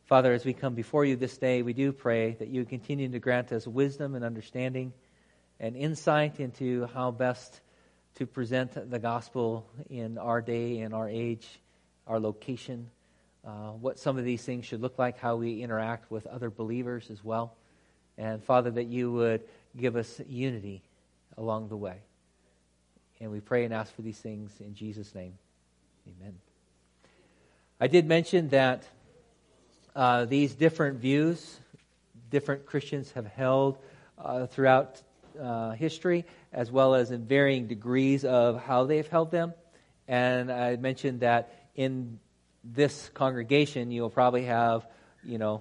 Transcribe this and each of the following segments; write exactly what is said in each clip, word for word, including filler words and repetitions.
Father, as we come before you this day, we do pray that you continue to grant us wisdom and understanding and insight into how best to present the gospel in our day, in our age, our location, uh, what some of these things should look like, how we interact with other believers as well. And Father, that you would give us unity along the way. And we pray and ask for these things in Jesus' name. Amen. I did mention that uh, these different views, different Christians have held uh, throughout uh, history, as well as in varying degrees of how they've held them. And I mentioned that in this congregation, you'll probably have, you know,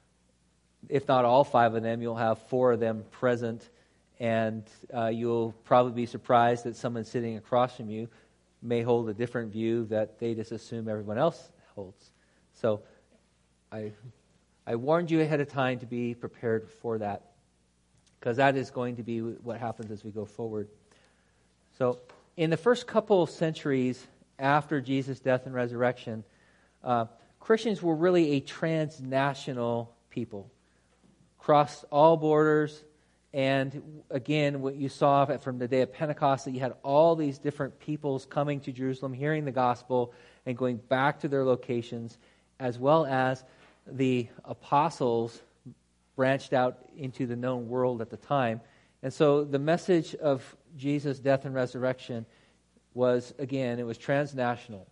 if not all five of them, you'll have four of them present. And uh, you'll probably be surprised that someone sitting across from you may hold a different view that they just assume everyone else holds. So I I warned you ahead of time to be prepared for that, because that is going to be what happens as we go forward. So in the first couple of centuries after Jesus' death and resurrection, uh, Christians were really a transnational people, crossed all borders. And again, what you saw from the day of Pentecost, that you had all these different peoples coming to Jerusalem, hearing the gospel, and going back to their locations, as well as the apostles branched out into the known world at the time. And so the message of Jesus' death and resurrection was, again, it was transnational.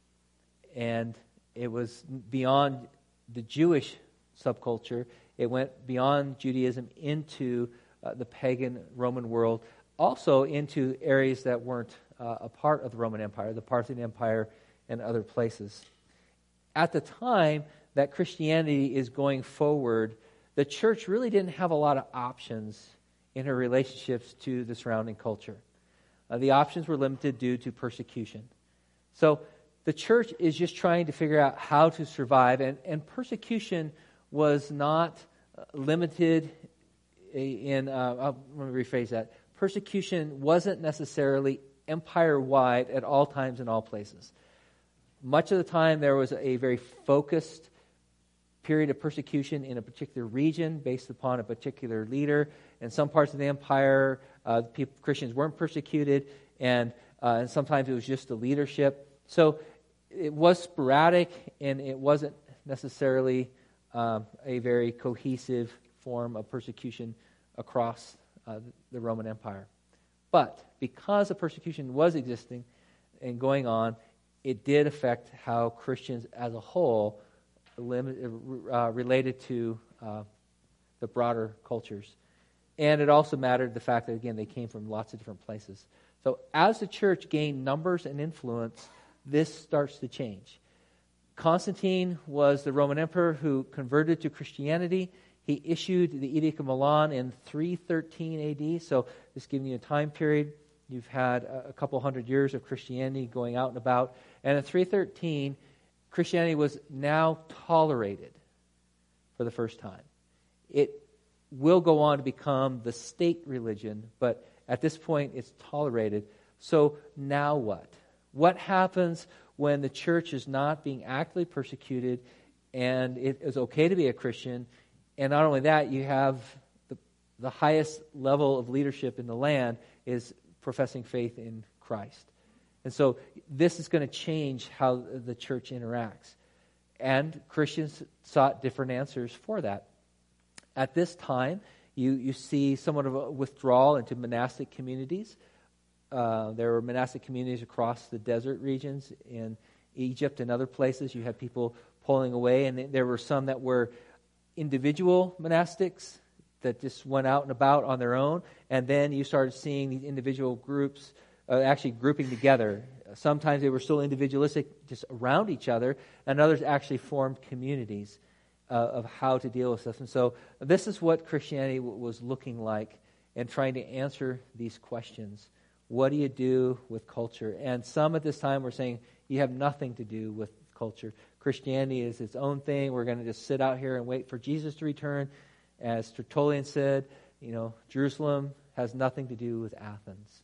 And it was beyond the Jewish subculture. It went beyond Judaism into uh, the pagan Roman world, also into areas that weren't uh, a part of the Roman Empire, the Parthian Empire and other places. At the time that Christianity is going forward, the church really didn't have a lot of options in her relationships to the surrounding culture. Uh, the options were limited due to persecution. So the church is just trying to figure out how to survive, and, and persecution was not uh, limited in, uh, I'll, let me rephrase that. Persecution wasn't necessarily empire-wide at all times and all places. Much of the time there was a very focused period of persecution in a particular region based upon a particular leader. In some parts of the empire, uh, people, Christians weren't persecuted, and, uh, and sometimes it was just the leadership. So it was sporadic, and it wasn't necessarily um, a very cohesive form of persecution across uh, the Roman Empire. But because the persecution was existing and going on, it did affect how Christians as a whole limit, uh, related to uh, the broader cultures. And it also mattered the fact that, again, they came from lots of different places. So as the church gained numbers and influence, this starts to change. Constantine was the Roman emperor who converted to Christianity. He issued the Edict of Milan in three thirteen A D, so just giving you a time period. You've had a couple hundred years of Christianity going out and about. And in three thirteen, Christianity was now tolerated for the first time. It will go on to become the state religion, but at this point it's tolerated. So now what? What happens when the church is not being actively persecuted and it is okay to be a Christian? And not only that, you have the, the highest level of leadership in the land is professing faith in Christ. And so this is going to change how the church interacts. And Christians sought different answers for that. At this time, you, you see somewhat of a withdrawal into monastic communities. Uh, there were monastic communities across the desert regions in Egypt and other places. You had people pulling away, and there were some that were individual monastics that just went out and about on their own, and then you started seeing these individual groups uh, actually grouping together. Sometimes they were still individualistic, just around each other, and others actually formed communities uh, of how to deal with this. And so this is what Christianity w- was looking like and trying to answer these questions. What do you do with culture? And some at this time were saying, you have nothing to do with culture. Christianity is its own thing. We're going to just sit out here and wait for Jesus to return. As Tertullian said, you know, Jerusalem has nothing to do with Athens.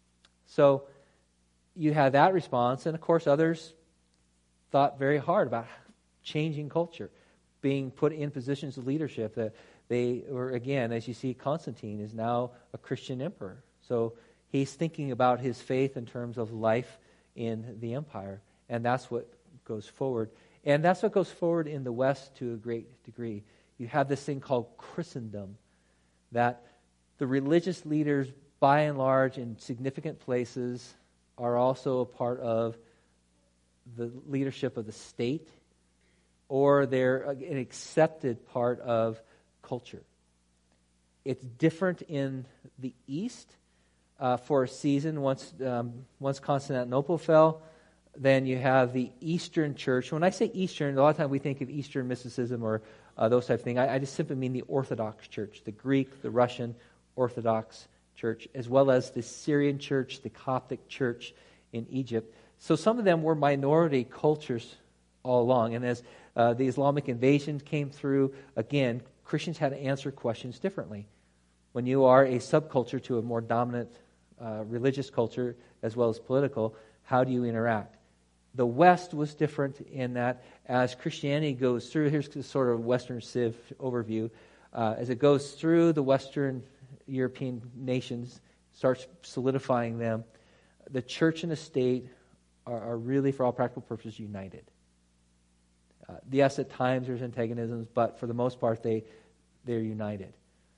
So you had that response, and of course others thought very hard about changing culture. being put in positions of leadership. That they were, again, as you see, Constantine is now a Christian emperor. So he's thinking about his faith in terms of life in the empire. And that's what goes forward. And that's what goes forward in the West to a great degree. You have this thing called Christendom, that the religious leaders, by and large, in significant places, are also a part of the leadership of the state, or they're an accepted part of culture. It's different in the East uh, for a season. Once um, once Constantinople fell, then you have the Eastern Church. When I say Eastern, a lot of times we think of Eastern mysticism or uh, those type of things. I, I just simply mean the Orthodox Church, the Greek, the Russian Orthodox Church, as well as the Syrian Church, the Coptic Church in Egypt. So some of them were minority cultures all along. And as uh, the Islamic invasion came through, again, Christians had to answer questions differently. When you are a subculture to a more dominant uh, religious culture as well as political, how do you interact? The West was different in that as Christianity goes through, here's the sort of Western Civ overview, uh, as it goes through the Western European nations, starts solidifying them, the church and the state are, are really, for all practical purposes, united. Uh, yes, at times there's antagonisms, but for the most part, they, they're united.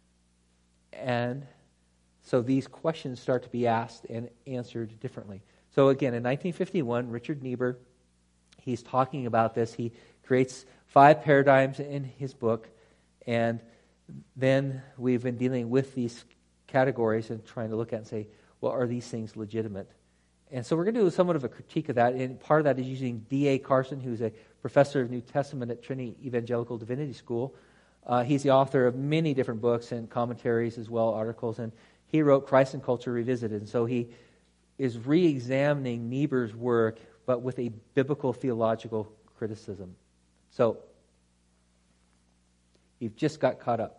And so these questions start to be asked and answered differently. So again, in nineteen fifty-one, Richard Niebuhr, he's talking about this. He creates five paradigms in his book, and then we've been dealing with these categories and trying to look at and say, well, are these things legitimate? And so we're going to do somewhat of a critique of that, and part of that is using D A Carson, who's a professor of New Testament at Trinity Evangelical Divinity School. Uh, he's the author of many different books and commentaries as well, articles, and he wrote Christ and Culture Revisited. And so he is re-examining Niebuhr's work, but with a biblical theological criticism. So, you've just got caught up.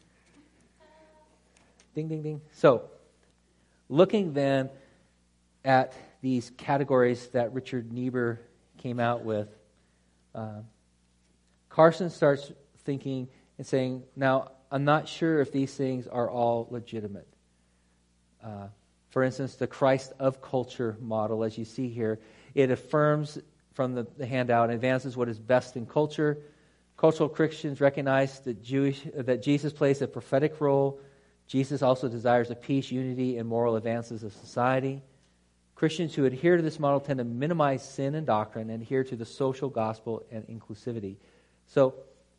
Ding, ding, ding. So, looking then at these categories that Richard Niebuhr came out with, uh, Carson starts thinking and saying, now, I'm not sure if these things are all legitimate. Uh, for instance, the Christ of culture model, as you see here, it affirms from the, the handout and advances what is best in culture. Cultural Christians recognize that Jewish that Jesus plays a prophetic role. Jesus also desires the peace, unity, and moral advances of society. Christians who adhere to this model tend to minimize sin and doctrine and adhere to the social gospel and inclusivity. So,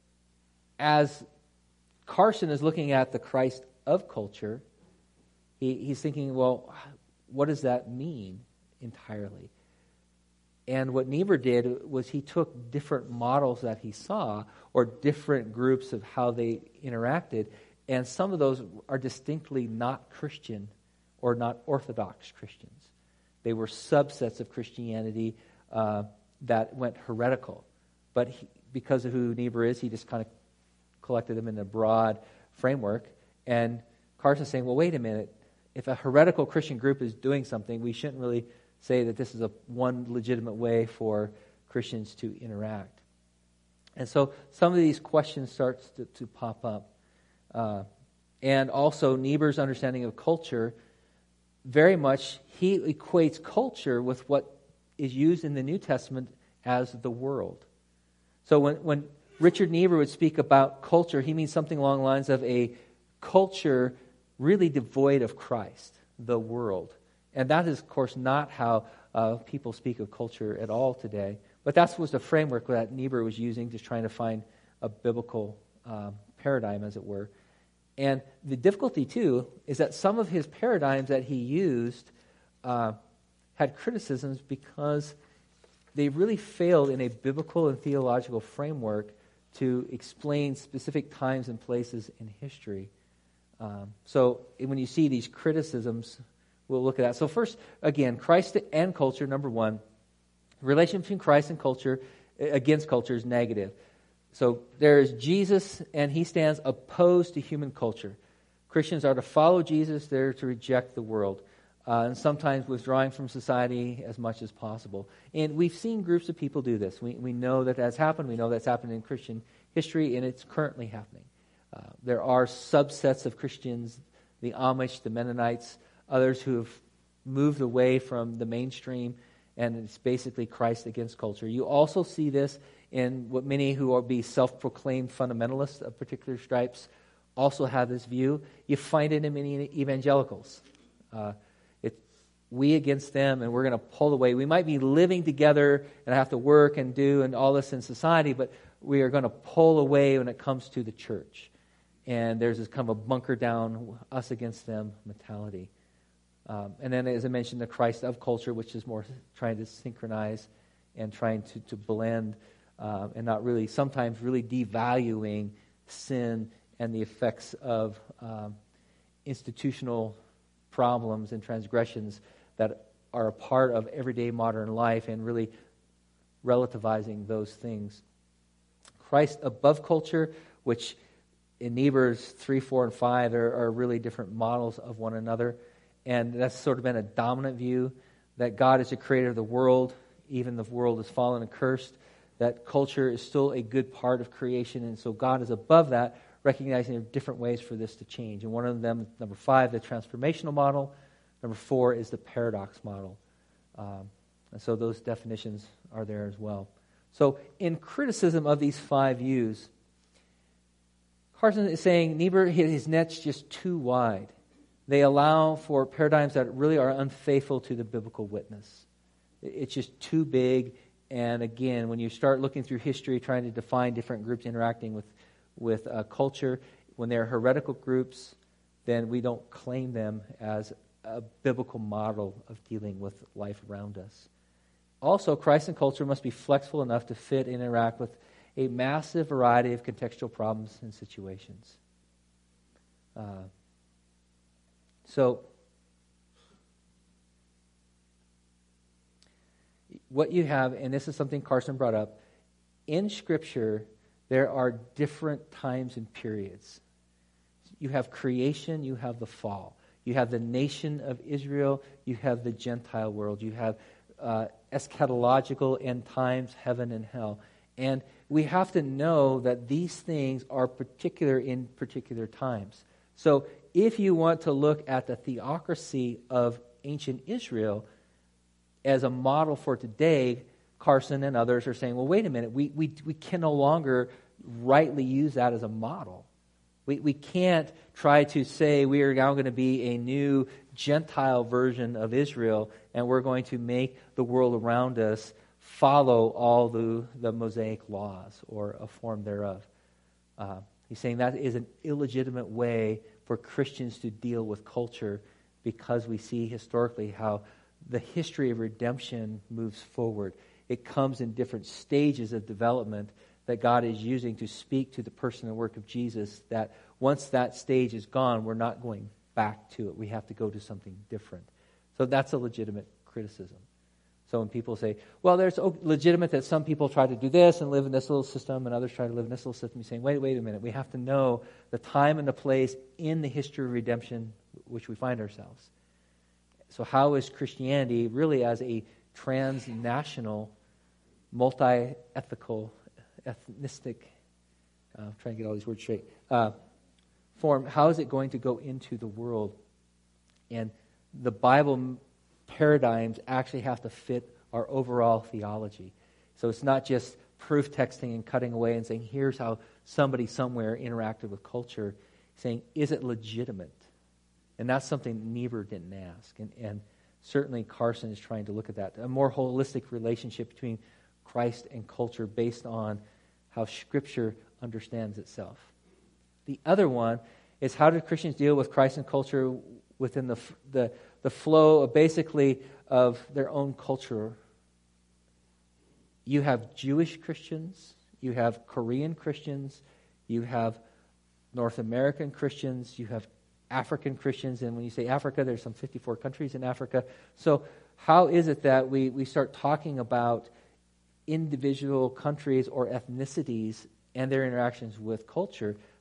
as Carson is looking at the Christ of culture, he, he's thinking, well, what does that mean entirely? And what Niebuhr did was he took different models that he saw, or different groups of how they interacted, and some of those are distinctly not Christian or not Orthodox Christians. They were subsets of Christianity uh, that went heretical. But he, because of who Niebuhr is, he just kind of collected them in a broad framework. And Carson's saying, well, wait a minute. If a heretical Christian group is doing something, we shouldn't really say that this is a one legitimate way for Christians to interact. And so some of these questions start to, to pop up. Uh, and also Niebuhr's understanding of culture, very much, he equates culture with what is used in the New Testament as the world. So when, when Richard Niebuhr would speak about culture, he means something along the lines of a culture really devoid of Christ, the world. And that is, of course, not how uh, people speak of culture at all today. But that was the framework that Niebuhr was using, just trying to find a biblical uh, paradigm, as it were. And the difficulty, too, is that some of his paradigms that he used uh, had criticisms because they really failed in a biblical and theological framework to explain specific times and places in history. Um, so when you see these criticisms, we'll look at that. So first, again, Christ and culture, number one. The relation between Christ and culture against culture is negative. So there is Jesus, and he stands opposed to human culture. Christians are to follow Jesus. They're to reject the world. uh, and sometimes withdrawing from society as much as possible. And we've seen groups of people do this. We, we know that that's happened. We know that's happened in Christian history, and it's currently happening. Uh, there are subsets of Christians, the Amish, the Mennonites, others who have moved away from the mainstream, and it's basically Christ against culture. You also see this in what many who are be self-proclaimed fundamentalists of particular stripes also have this view. You find it in many evangelicals. Uh, it, we against them, and we're going to pull away. We might be living together and have to work and do and all this in society, but we are going to pull away when it comes to the church. And there's this kind of a bunker down, us against them mentality. Um, and then, as I mentioned, the Christ of culture, which is more trying to synchronize and trying to, to blend uh, and not really, sometimes really devaluing sin and the effects of um, institutional problems and transgressions that are a part of everyday modern life and really relativizing those things. Christ above culture, which in Niebuhr's three, four, and five are, are really different models of one another. And that's sort of been a dominant view, that God is the creator of the world, even the world is fallen and cursed, that culture is still a good part of creation, and so God is above that, recognizing there are different ways for this to change. And one of them, number five, the transformational model. Number four is the paradox model. Um, and so those definitions are there as well. So in criticism of these five views, Carson is saying Niebuhr hit his net's just too wide. They allow for paradigms that really are unfaithful to the biblical witness. It's just too big. And again, when you start looking through history, trying to define different groups interacting with, with uh, culture, when they're heretical groups, then we don't claim them as a biblical model of dealing with life around us. Also, Christ and culture must be flexible enough to fit and interact with a massive variety of contextual problems and situations. Uh, So, what you have, and this is something Carson brought up, in Scripture, there are different times and periods. You have creation, you have the fall. You have the nation of Israel, you have the Gentile world. You have uh, eschatological end times, heaven and hell. And we have to know that these things are particular in particular times. So, if you want to look at the theocracy of ancient Israel as a model for today, Carson and others are saying, well, wait a minute, we we, we can no longer rightly use that as a model. We, we can't try to say we are now going to be a new Gentile version of Israel, and we're going to make the world around us follow all the, the Mosaic laws or a form thereof. Uh, he's saying that is an illegitimate way for Christians to deal with culture, because we see historically how the history of redemption moves forward. It comes in different stages of development that God is using to speak to the person and work of Jesus, that once that stage is gone, we're not going back to it. We have to go to something different. So that's a legitimate criticism. So when people say, well, there's legitimate that some people try to do this and live in this little system and others try to live in this little system, you're saying, wait, wait a minute. We have to know the time and the place in the history of redemption which we find ourselves. So how is Christianity really as a transnational, multi-ethical, ethnistic, uh, I'm trying to get all these words straight, uh, form, how is it going to go into the world? And the Bible paradigms actually have to fit our overall theology. So it's not just proof texting and cutting away and saying, here's how somebody somewhere interacted with culture, saying, is it legitimate? And that's something Niebuhr didn't ask. And, and certainly Carson is trying to look at that. A more holistic relationship between Christ and culture based on how Scripture understands itself. The other one is, how do Christians deal with Christ and culture within the the the flow of basically of their own culture? You have Jewish Christians, you have Korean Christians, you have North American Christians, you have African Christians, and when you say Africa, there's some fifty-four countries in Africa. So how is it that we, we start talking about individual countries or ethnicities and their interactions with culture?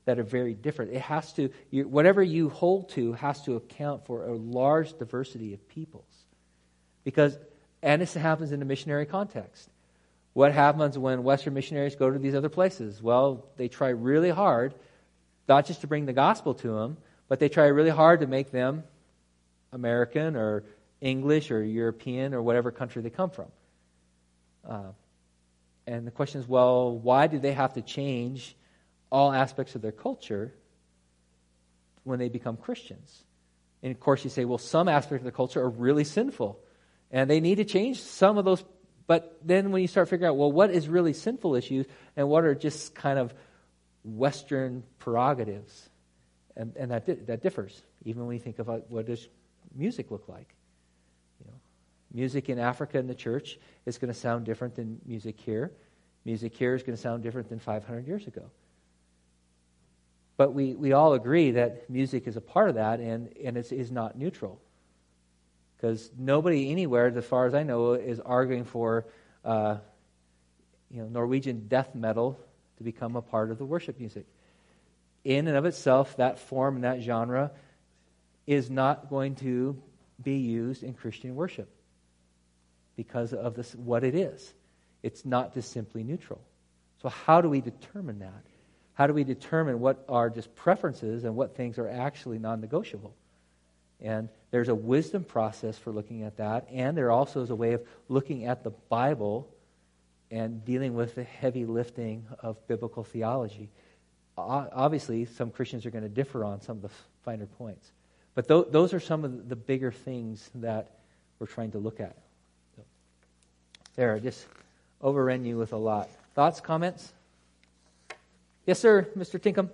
that are very different. It has to, you, whatever you hold to has to account for a large diversity of peoples. Because, and this happens in the missionary context. What happens when Western missionaries go to these other places? Well, they try really hard, not just to bring the gospel to them, but they try really hard to make them American or English or European or whatever country they come from. Uh, and the question is, well, why do they have to change all aspects of their culture when they become Christians? And of course you say, well, some aspects of the culture are really sinful, and they need to change some of those. But then when you start figuring out, well, what is really sinful issues and what are just kind of Western prerogatives, and, and that di- that differs, even when you think about what does music look like. You know, music in Africa in the church is going to sound different than music here. Music here is going to sound different than five hundred years ago. But we, we all agree that music is a part of that, and, and it is not neutral. Because nobody anywhere, as far as I know, is arguing for uh, you know, Norwegian death metal to become a part of the worship music. In and of itself, that form and that genre is not going to be used in Christian worship because of this, what it is. It's not just simply neutral. So how do we determine that? How do we determine what are just preferences and what things are actually non-negotiable? And there's a wisdom process for looking at that, and there also is a way of looking at the Bible and dealing with the heavy lifting of biblical theology. Obviously, some Christians are going to differ on some of the finer points. But th- those are some of the bigger things that we're trying to look at. So, there, I just overran you with a lot. Thoughts, comments? Yes, sir, Mister Tinkham.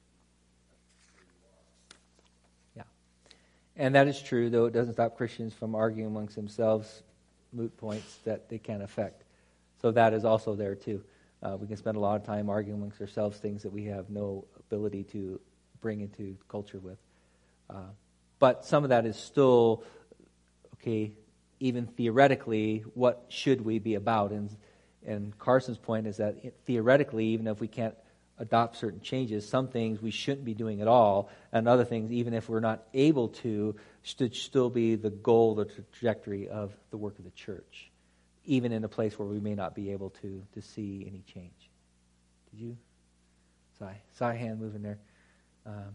Yeah. And that is true, though it doesn't stop Christians from arguing amongst themselves moot points that they can't affect. So that is also there, too. Uh, we can spend a lot of time arguing amongst ourselves things that we have no ability to bring into culture with. Uh, but some of that is still, okay, even theoretically, what should we be about? And, and Carson's point is that it, theoretically, even if we can't adopt certain changes, some things we shouldn't be doing at all, and other things, even if we're not able to, should still be the goal, the trajectory of the work of the church, even in a place where we may not be able to to see any change. Did you? Sorry, saw a hand moving there. Um,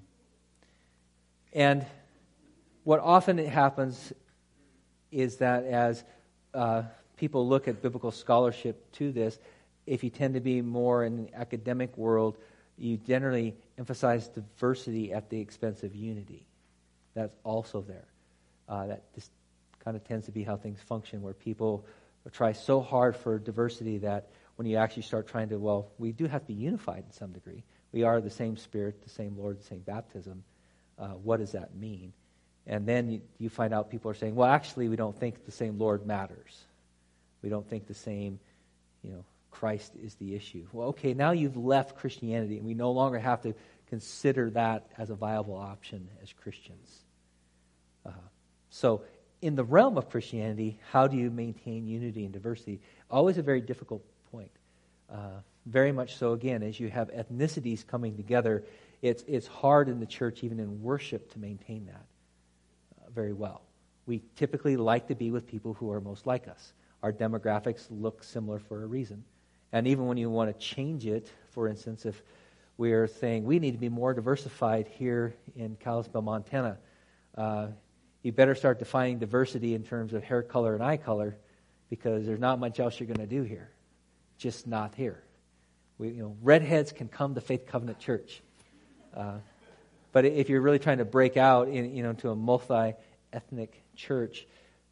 and what often happens is that as uh, people look at biblical scholarship to this, if you tend to be more in the academic world, you generally emphasize diversity at the expense of unity. That's also there. Uh, that just kind of tends to be how things function, where people try so hard for diversity that when you actually start trying to, well, we do have to be unified in some degree. We are the same Spirit, the same Lord, the same baptism. Uh, what does that mean? And then you, you find out people are saying, well, actually, we don't think the same Lord matters. We don't think the same, you know, Christ is the issue. Well, okay, now you've left Christianity, and we no longer have to consider that as a viable option as Christians. Uh, so in the realm of Christianity, how do you maintain unity and diversity? Always a very difficult point. Uh, very much so, again, as you have ethnicities coming together, it's it's hard in the church, even in worship, to maintain that uh, very well. We typically like to be with people who are most like us. Our demographics look similar for a reason. And even when you want to change it, for instance, if we're saying we need to be more diversified here in Kalispell, Montana, uh, you better start defining diversity in terms of hair color and eye color, because there's not much else you're going to do here. Just not here. We, you know, redheads can come to Faith Covenant Church. Uh, but if you're really trying to break out in, you know, into a multi-ethnic church,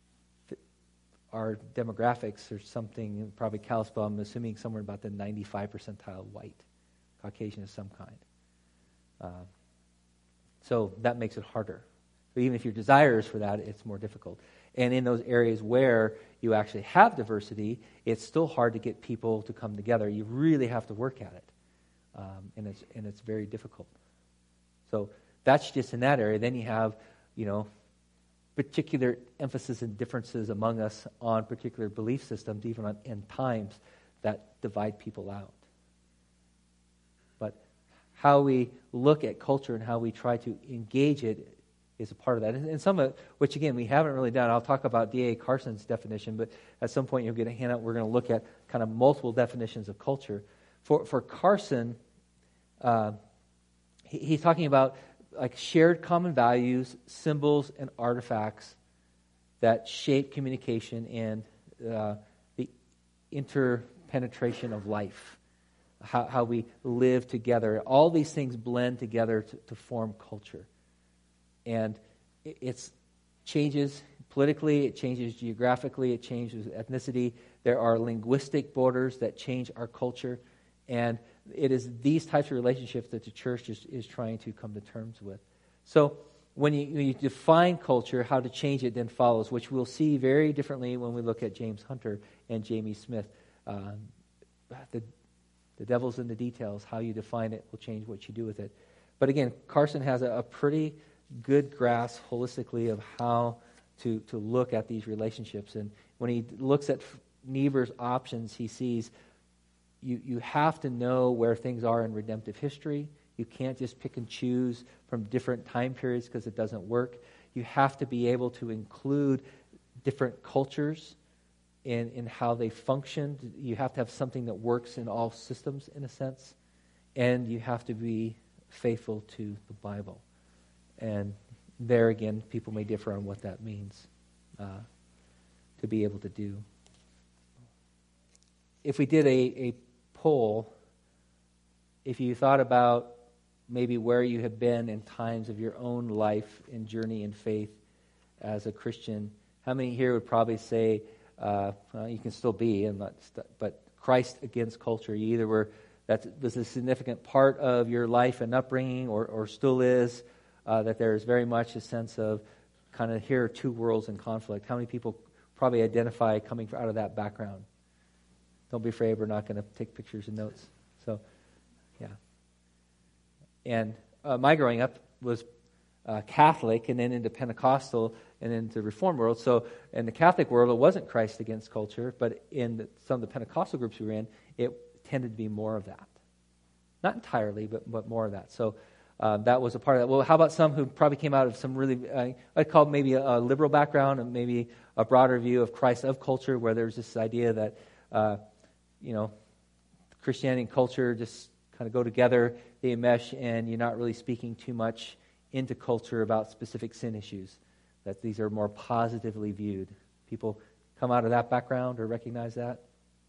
our demographics are something, probably Kalispell, I'm assuming somewhere about the ninety-five percentile white, Caucasian of some kind. Uh, so that makes it harder. But even if your desire is for that, it's more difficult. And in those areas where you actually have diversity, it's still hard to get people to come together. You really have to work at it. Um, and it's and it's very difficult. So that's just in that area. Then you have, you know, particular emphasis and differences among us on particular belief systems, even on end times, that divide people out. But how we look at culture and how we try to engage it is a part of that. And, and some of it, which again, we haven't really done. I'll talk about D A Carson's definition, but at some point you'll get a handout. We're going to look at kind of multiple definitions of culture. For, for Carson, uh, he, he's talking about like shared common values, symbols, and artifacts that shape communication and uh, the interpenetration of life, how, how we live together. All these things blend together to, to form culture. And it it's, changes politically, it changes geographically, it changes ethnicity. There are linguistic borders that change our culture. And it is these types of relationships that the church is, is trying to come to terms with. So when you, when you define culture, how to change it then follows, which we'll see very differently when we look at James Hunter and Jamie Smith. Um, the, the devil's in the details. How you define it will change what you do with it. But again, Carson has a, a pretty good grasp holistically of how to, to look at these relationships. And when he looks at Niebuhr's options, he sees you, you have to know where things are in redemptive history. You can't just pick and choose from different time periods because it doesn't work. You have to be able to include different cultures in, in how they function. You have to have something that works in all systems, in a sense. And you have to be faithful to the Bible. And there again, people may differ on what that means uh, to be able to do. If we did a, a poll, if you thought about maybe where you have been in times of your own life and journey in faith as a Christian, how many here would probably say, uh, well, you can still be, and not st- but Christ against culture? You either were, that was a significant part of your life and upbringing, or, or still is, uh, that there is very much a sense of kind of here are two worlds in conflict. How many people probably identify coming out of that background? Don't be afraid, we're not going to take pictures and notes. So, yeah. And uh, my growing up was uh, Catholic, and then into Pentecostal, and into Reformed world. So in the Catholic world, it wasn't Christ against culture, but in the, some of the Pentecostal groups we were in, it tended to be more of that. Not entirely, but, but more of that. So uh, that was a part of that. Well, how about some who probably came out of some really, uh, I'd call maybe a, a liberal background, and maybe a broader view of Christ of culture, where there's this idea that, uh, you know, Christianity and culture just kind of go together, they mesh, and you're not really speaking too much into culture about specific sin issues, that these are more positively viewed. People come out of that background or recognize that.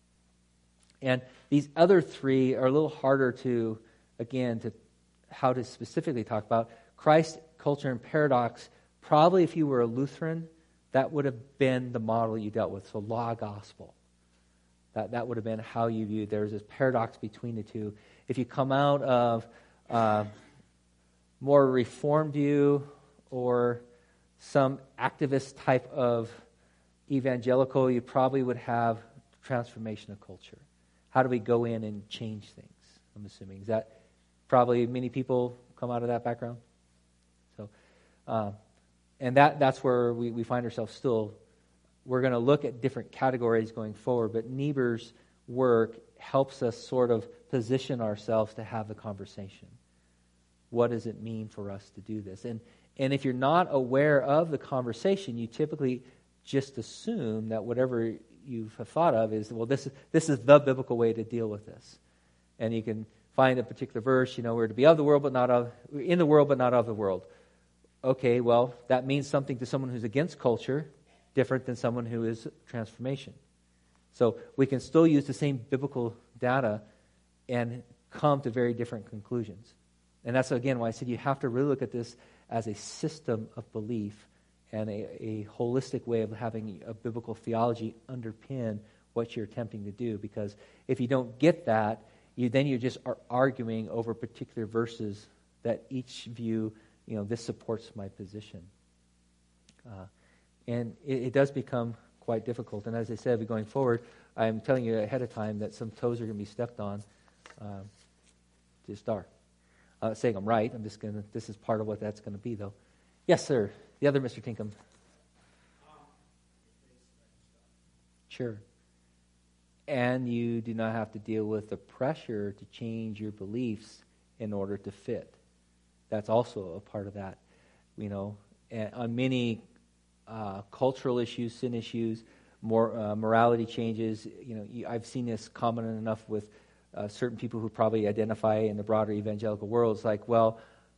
And these other three are a little harder to, again, to how to specifically talk about. Christ, culture, and paradox, probably if you were a Lutheran, that would have been the model you dealt with. So law, gospel. That that would have been how you viewed. There's this paradox between the two. If you come out of uh, more Reformed view or some activist type of evangelical, you probably would have transformation of culture. How do we go in and change things? I'm assuming. Is that probably many people come out of that background? So, um, and that that's where we, we find ourselves still. We're going to look at different categories going forward, but Niebuhr's work helps us sort of position ourselves to have the conversation. What does it mean for us to do this? And and if you're not aware of the conversation, you typically just assume that whatever you've thought of is, well, this is, this is the biblical way to deal with this. And you can find a particular verse, you know, we're to be of the world, but not of, in the world, but not of the world. Okay, well, that means something to someone who's against culture, different than someone who is transformation. So we can still use the same biblical data and come to very different conclusions. And that's, again, why I said you have to really look at this as a system of belief and a, a holistic way of having a biblical theology underpin what you're attempting to do. Because if you don't get that, you then you just are arguing over particular verses that each view, you know, this supports my position. Uh, and it, it does become quite difficult. And as I said, going forward, I'm telling you ahead of time that some toes are going to be stepped on uh, to start. I'm not saying I'm right. I'm just going to, this is part of what that's going to be, though. Yes, sir. The other Mister Tinkham. Sure. And you do not have to deal with the pressure to change your beliefs in order to fit. that's also a part of that. You know, and on many uh, cultural issues, sin issues, more uh, morality changes. You know, you, I've seen this common enough with uh, certain people who probably identify in the broader evangelical world. It's like, well,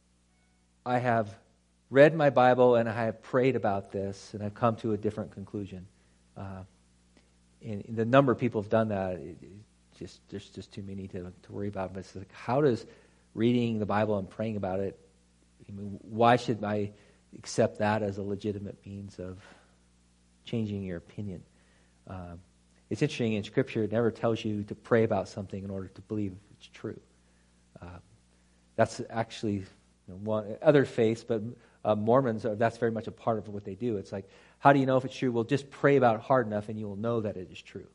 I have read my Bible and I have prayed about this, and I've come to a different conclusion. Uh, and, and the number of people have done that, it, it just there's just too many to, to worry about. But it's like, how does reading the Bible and praying about it, I mean, why should I accept that as a legitimate means of changing your opinion? Uh, it's interesting, in Scripture, it never tells you to pray about something in order to believe it's true. Uh, that's actually you know, one, other faiths, but uh, Mormons, are, that's very much a part of what they do. It's like, how do you know if it's true? Well, just pray about it hard enough and you will know that it is true.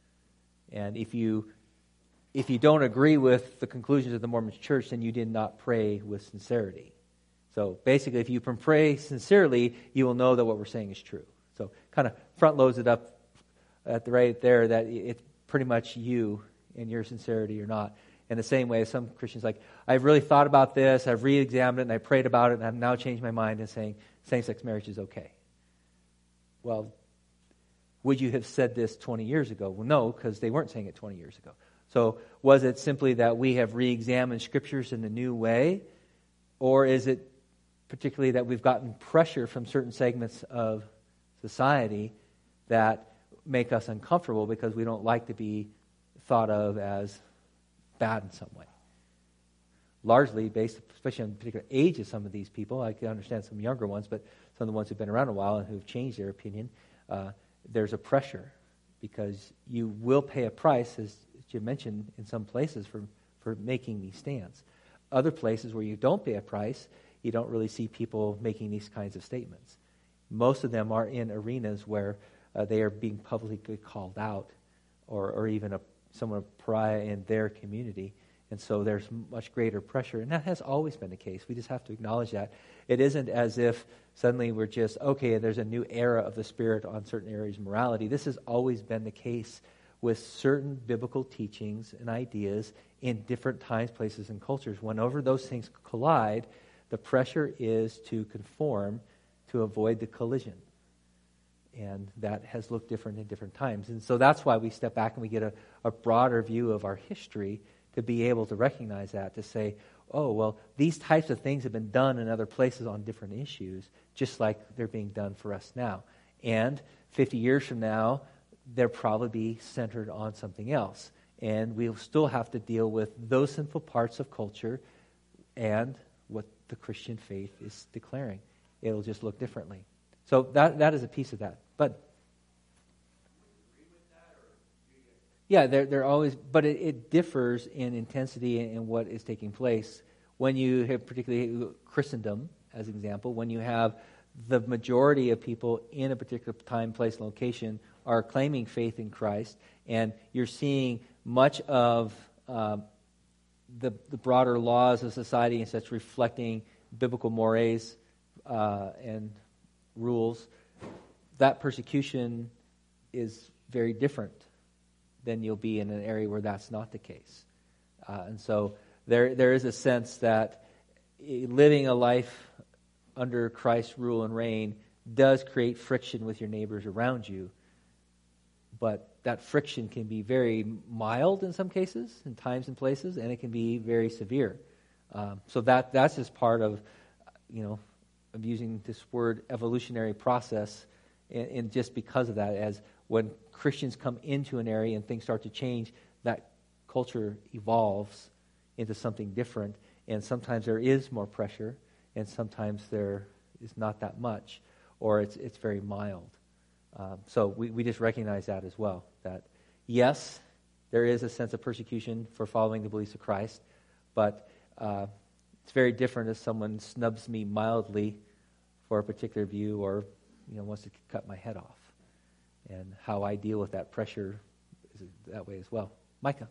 And if you if you don't agree with the conclusions of the Mormon Church, then you did not pray with sincerity. So basically, if you can pray sincerely, you will know that what we're saying is true. So kind of front loads it up at the right there that it's pretty much you and your sincerity or not. In the same way, some Christians like, I've really thought about this, I've re-examined it, and I prayed about it, and I've now changed my mind and saying same-sex marriage is okay. Well, would you have said this twenty years ago? Well, no, because they weren't saying it twenty years ago. So was it simply that we have re-examined Scriptures in a new way? Or is it particularly that we've gotten pressure from certain segments of society that make us uncomfortable because we don't like to be thought of as bad in some way? Largely based, especially on the particular age of some of these people. I can understand some younger ones, but some of the ones who've been around a while and who've changed their opinion, uh, there's a pressure because you will pay a price, as you mentioned, in some places for, for making these stands. Other places where you don't pay a price, you don't really see people making these kinds of statements. Most of them are in arenas where uh, they are being publicly called out, or, or even a, someone a pariah in their community. And so there's much greater pressure. And that has always been the case. We just have to acknowledge that. It isn't as if suddenly we're just, okay, there's a new era of the Spirit on certain areas of morality. This has always been the case with certain biblical teachings and ideas in different times, places, and cultures. Whenever those things collide, the pressure is to conform to avoid the collision. And that has looked different in different times. And so that's why we step back and we get a, a broader view of our history to be able to recognize that, to say, oh, well, these types of things have been done in other places on different issues, just like they're being done for us now. And fifty years from now, they'll probably be centered on something else. And we'll still have to deal with those sinful parts of culture and what the Christian faith is declaring. It'll just look differently. So that that is a piece of that. But yeah, they're, they're always, but it, it differs in intensity in what is taking place. When you have particularly Christendom, as an example, when you have the majority of people in a particular time, place, and location are claiming faith in Christ, and you're seeing much of um, the, the broader laws of society and such reflecting biblical mores uh, and rules, that persecution is very different than you'll be in an area where that's not the case. Uh, and so there there is a sense that living a life under Christ's rule and reign does create friction with your neighbors around you, but that friction can be very mild in some cases, in times and places, and it can be very severe. Um, so that that's just part of, you know, of using this word evolutionary process, and, and just because of that, as when Christians come into an area and things start to change, that culture evolves into something different, and sometimes there is more pressure, and sometimes there is not that much, or it's it's very mild. Um, so we, we just recognize that as well, that yes, there is a sense of persecution for following the beliefs of Christ, but uh, it's very different if someone snubs me mildly for a particular view, or you know wants to cut my head off. And how I deal with that pressure is that way as well. Micah.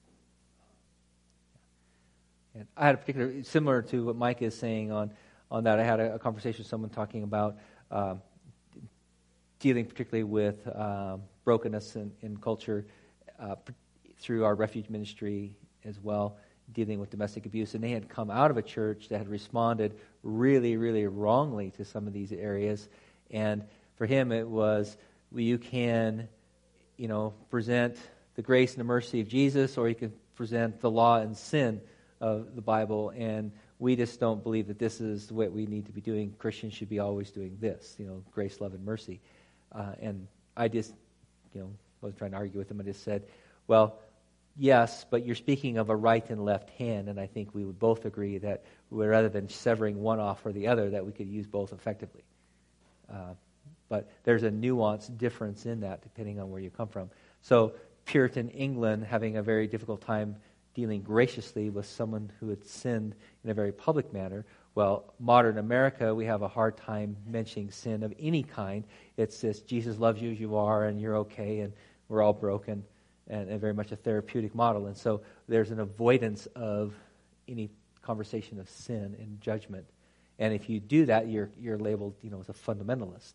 And I had a particular, similar to what Micah is saying on, on that, I had a, a conversation with someone talking about um, dealing particularly with um, brokenness in, in culture uh, through our refuge ministry as well, dealing with domestic abuse, and they had come out of a church that had responded really, really wrongly to some of these areas. And for him, it was, well, you can, you know, present the grace and the mercy of Jesus, or you can present the law and sin of the Bible, and we just don't believe that this is what we need to be doing. Christians should be always doing this, you know, grace, love, and mercy. Uh, and I just, you know, wasn't trying to argue with him. I just said, well, yes, but you're speaking of a right and left hand, and I think we would both agree that rather than severing one off or the other, that we could use both effectively. Uh, but there's a nuanced difference in that depending on where you come from. So Puritan England having a very difficult time dealing graciously with someone who had sinned in a very public manner. Well, modern America, we have a hard time mentioning sin of any kind. It's just Jesus loves you as you are, and you're okay, and we're all broken, and, and very much a therapeutic model. And so there's an avoidance of any conversation of sin and judgment. And if you do that, you're you're labeled, you know, as a fundamentalist.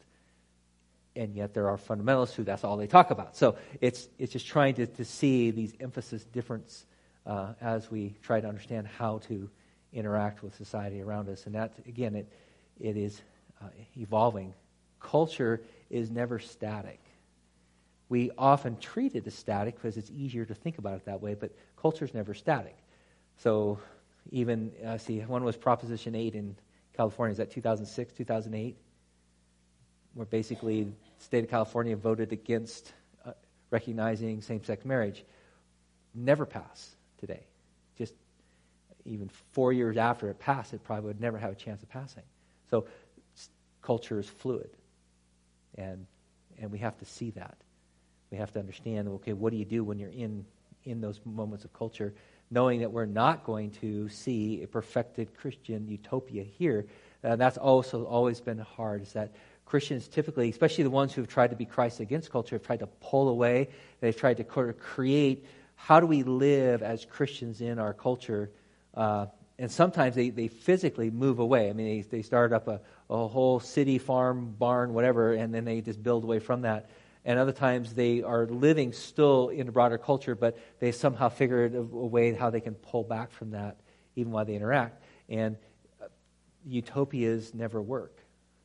And yet there are fundamentalists who that's all they talk about. So it's it's just trying to, to see these emphasis difference uh, as we try to understand how to interact with society around us. And that, again, it it is uh, evolving. Culture is never static. We often treat it as static because it's easier to think about it that way, but culture is never static. So even, uh, see, one was Proposition eight in California. Is that two thousand six, two thousand eight? Where basically the state of California voted against uh, recognizing same-sex marriage. Never passed today. Just even four years after it passed, it probably would never have a chance of passing. So culture is fluid, and and we have to see that. We have to understand, okay, what do you do when you're in, in those moments of culture, knowing that we're not going to see a perfected Christian utopia here. Uh, that's also always been hard, is that Christians typically, especially the ones who have tried to be Christ against culture, have tried to pull away. They've tried to create, how do we live as Christians in our culture? Uh, and sometimes they, they physically move away. I mean, they, they start up a, a whole city, farm, barn, whatever, and then they just build away from that. And other times they are living still in the broader culture, but they somehow figured a, a way how they can pull back from that even while they interact. And uh, utopias never work.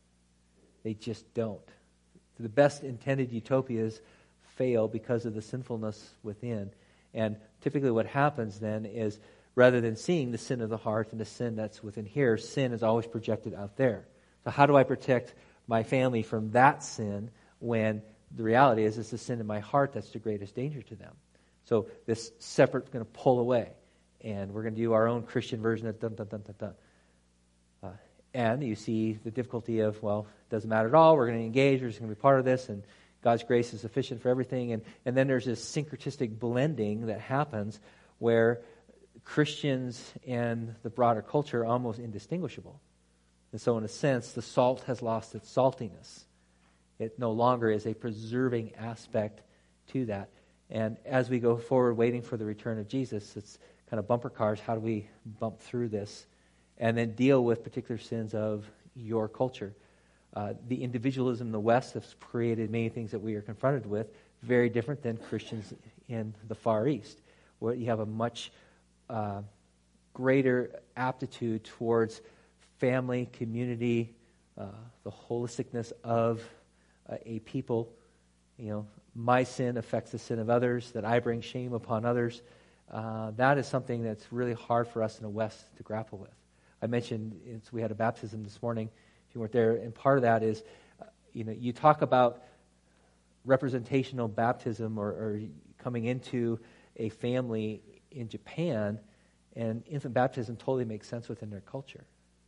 They just don't. The best intended utopias fail because of the sinfulness within. And typically what happens then is, rather than seeing the sin of the heart and the sin that's within here, sin is always projected out there. So how do I protect my family from that sin when the reality is it's the sin in my heart that's the greatest danger to them? So this separate is going to pull away, and we're going to do our own Christian version of dun dun dun dun dun. Uh, and you see the difficulty of, well, it doesn't matter at all. We're going to engage. We're just going to be part of this, and God's grace is sufficient for everything. And and then there's this syncretistic blending that happens where Christians and the broader culture are almost indistinguishable. And so in a sense, the salt has lost its saltiness. It no longer is a preserving aspect to that. And as we go forward waiting for the return of Jesus, it's kind of bumper cars. How do we bump through this? And then deal with particular sins of your culture. Uh, the individualism in the West has created many things that we are confronted with, very different than Christians in the Far East, where you have a much uh, greater aptitude towards family, community, uh, the holisticness of uh, a people. You know, my sin affects the sin of others, that I bring shame upon others. Uh, that is something that's really hard for us in the West to grapple with. I mentioned it's, we had a baptism this morning, if you weren't there, and part of that is, uh, you know, you talk about representational baptism or, or coming into a family in Japan, and infant baptism totally makes sense within their culture.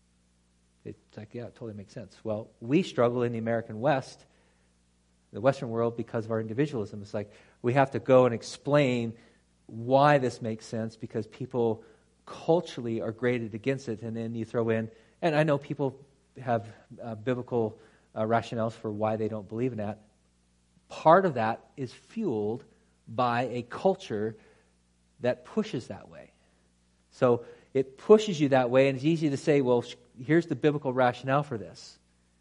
It's like, yeah, it totally makes sense. Well, we struggle in the American West, the Western world, because of our individualism. It's like we have to go and explain why this makes sense because people culturally are graded against it, and then you throw in, and I know people have uh, biblical uh, rationales for why they don't believe in that. Part of that is fueled by a culture that pushes that way. So it pushes you that way, and it's easy to say, well, sh- here's the biblical rationale for this.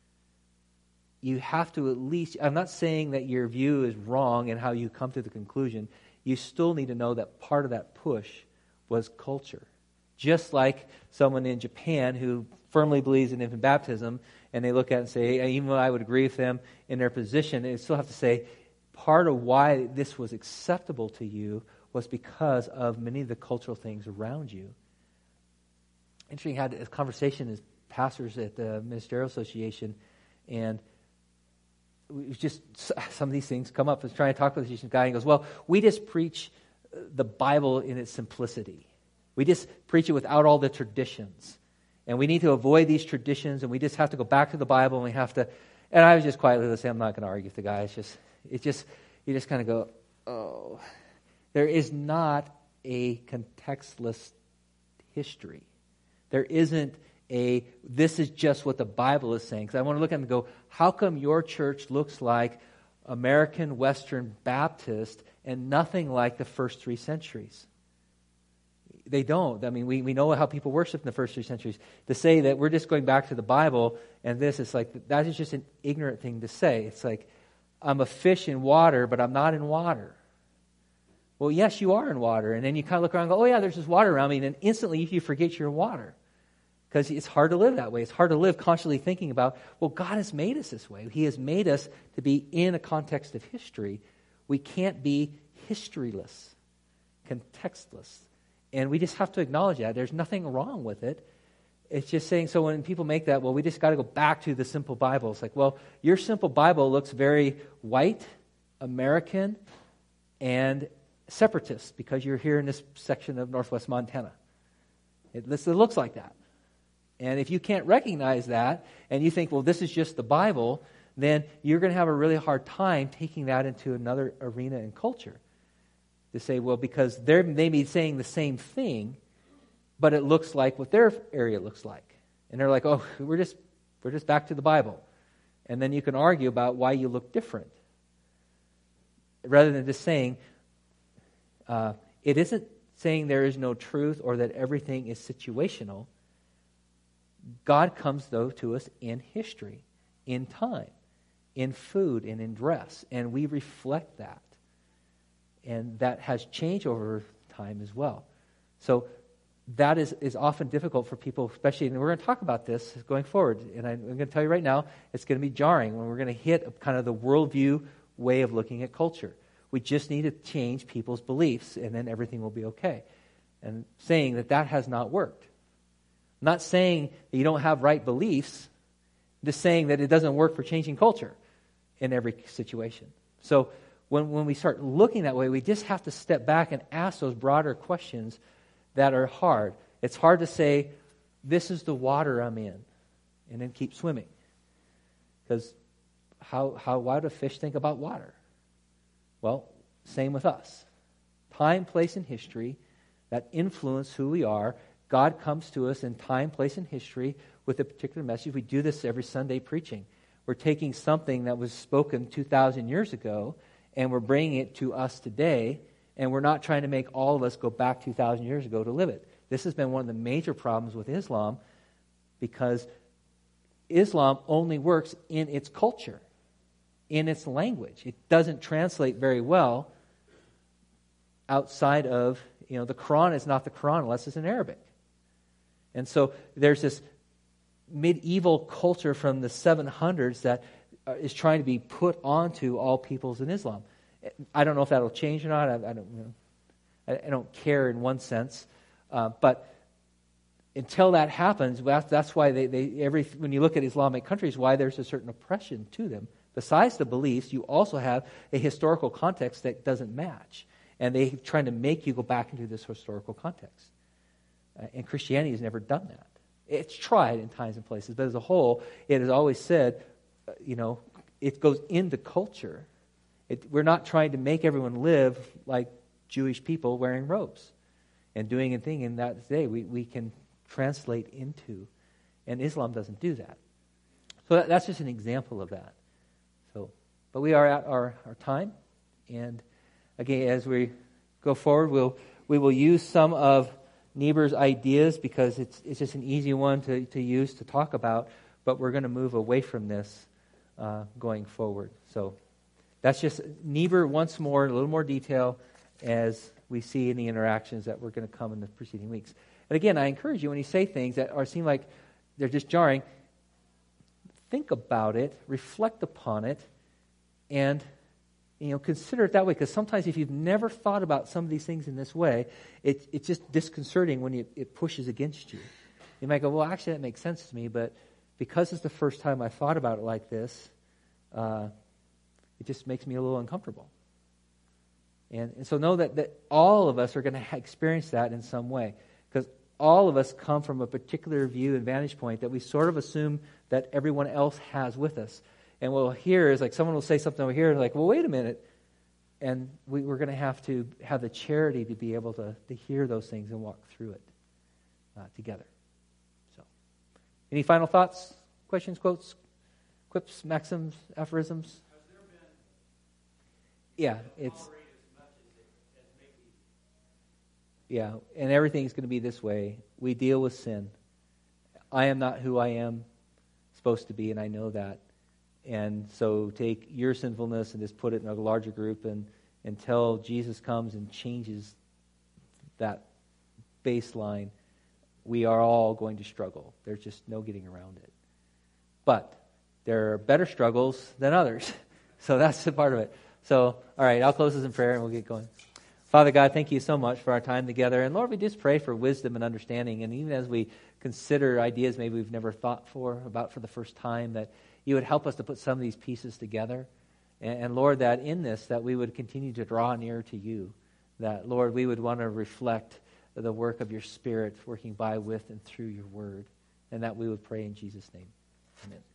You have to at least, I'm not saying that your view is wrong and how you come to the conclusion. You still need to know that part of that push was culture. Just like someone in Japan who firmly believes in infant baptism, and they look at it and say, even though I would agree with them in their position, they still have to say, part of why this was acceptable to you was because of many of the cultural things around you. Interesting, I had a conversation as pastors at the Ministerial Association, and it was just some of these things come up. I was trying to talk with this guy, and he goes, well, we just preach the Bible in its simplicity. We just preach it without all the traditions. And we need to avoid these traditions, and we just have to go back to the Bible, and we have to... And I was just quietly saying, I'm not going to argue with the guy. It's just, it just, you just kind of go, oh. There is not a contextless history. There isn't a, this is just what the Bible is saying. Because I want to look at it and go, how come your church looks like American Western Baptist and nothing like the first three centuries? They don't. I mean, we, we know how people worship in the first three centuries. To say that we're just going back to the Bible and this, it's like, that is just an ignorant thing to say. It's like, I'm a fish in water, but I'm not in water. Well, yes, you are in water. And then you kind of look around and go, oh yeah, there's this water around me. And then instantly you forget you're in water. Because it's hard to live that way. It's hard to live constantly thinking about, well, God has made us this way. He has made us to be in a context of history. We can't be historyless, contextless. And we just have to acknowledge that. There's nothing wrong with it. It's just saying, so when people make that, well, we just got to go back to the simple Bible. It's like, well, your simple Bible looks very white, American, and separatist because you're here in this section of Northwest Montana. It, it looks like that. And if you can't recognize that, and you think, well, this is just the Bible, then you're going to have a really hard time taking that into another arena and culture. To say, well, because they're maybe saying the same thing, but it looks like what their area looks like. And they're like, oh, we're just we're just back to the Bible. And then you can argue about why you look different. Rather than just saying, uh, it isn't saying there is no truth or that everything is situational. God comes, though, to us in history, in time, in food, and in dress. And we reflect that. And that has changed over time as well. So that is, is often difficult for people, especially, and we're going to talk about this going forward. And I, I'm going to tell you right now, it's going to be jarring when we're going to hit kind of the worldview way of looking at culture. We just need to change people's beliefs, and then everything will be okay. And saying that that has not worked. I'm not saying that you don't have right beliefs, just saying that it doesn't work for changing culture in every situation. So when, when we start looking that way, we just have to step back and ask those broader questions that are hard. It's hard to say, this is the water I'm in, and then keep swimming. Because how, how, why do fish think about water? Well, same with us. Time, place, and history that influence who we are. God comes to us in time, place, and history with a particular message. We do this every Sunday preaching. We're taking something that was spoken two thousand years ago, and we're bringing it to us today, and we're not trying to make all of us go back two thousand years ago to live it. This has been one of the major problems with Islam, because Islam only works in its culture, in its language. It doesn't translate very well outside of, you know, the Quran is not the Quran unless it's in Arabic. And so there's this medieval culture from the seven hundreds that is trying to be put onto all peoples in Islam. I don't know if that'll change or not. I, I don't you know, I, I don't care in one sense. Uh, but until that happens, that's, that's why they, they every when you look at Islamic countries, why there's a certain oppression to them. Besides the beliefs, you also have a historical context that doesn't match. And they're trying to make you go back into this historical context. Uh, and Christianity has never done that. It's tried in times and places, but as a whole, it has always said, uh, you know, it goes into culture. It, we're not trying to make everyone live like Jewish people wearing robes and doing a thing in that day we, we can translate into. And Islam doesn't do that. So that, that's just an example of that. So, but we are at our, our time, and again, as we go forward, we'll we will use some of Niebuhr's ideas because it's it's just an easy one to, to use to talk about, but we're going to move away from this uh, going forward. So that's just Niebuhr once more, a little more detail as we see in the interactions that we're going to come in the preceding weeks. But again, I encourage you, when you say things that are seem like they're just jarring, think about it, reflect upon it, and you know, consider it that way. Because sometimes if you've never thought about some of these things in this way, it, it's just disconcerting when you, it pushes against you. You might go, well, actually, that makes sense to me, but because it's the first time I thought about it like this, uh, it just makes me a little uncomfortable. And, and so know that, that all of us are going to ha- experience that in some way. Because all of us come from a particular view and vantage point that we sort of assume that everyone else has with us. And what we'll hear is like someone will say something over here, like, well, wait a minute. And we, we're going to have to have the charity to be able to, to hear those things and walk through it uh, together. So, any final thoughts, questions, quotes, quips, maxims, aphorisms? Has there been yeah, it's as much as it, as maybe yeah, and everything's going to be this way. We deal with sin. I am not who I am supposed to be, and I know that. And so take your sinfulness and just put it in a larger group and until Jesus comes and changes that baseline, we are all going to struggle. There's just no getting around it. But there are better struggles than others. So that's the part of it. So, all right, I'll close this in prayer and we'll get going. Father God, thank you so much for our time together. And Lord, we just pray for wisdom and understanding. And even as we consider ideas maybe we've never thought for, about for the first time, that you would help us to put some of these pieces together. And, and Lord, that in this, that we would continue to draw near to you. That, Lord, we would want to reflect the work of your Spirit working by, with, and through your word. And that we would pray in Jesus' name. Amen.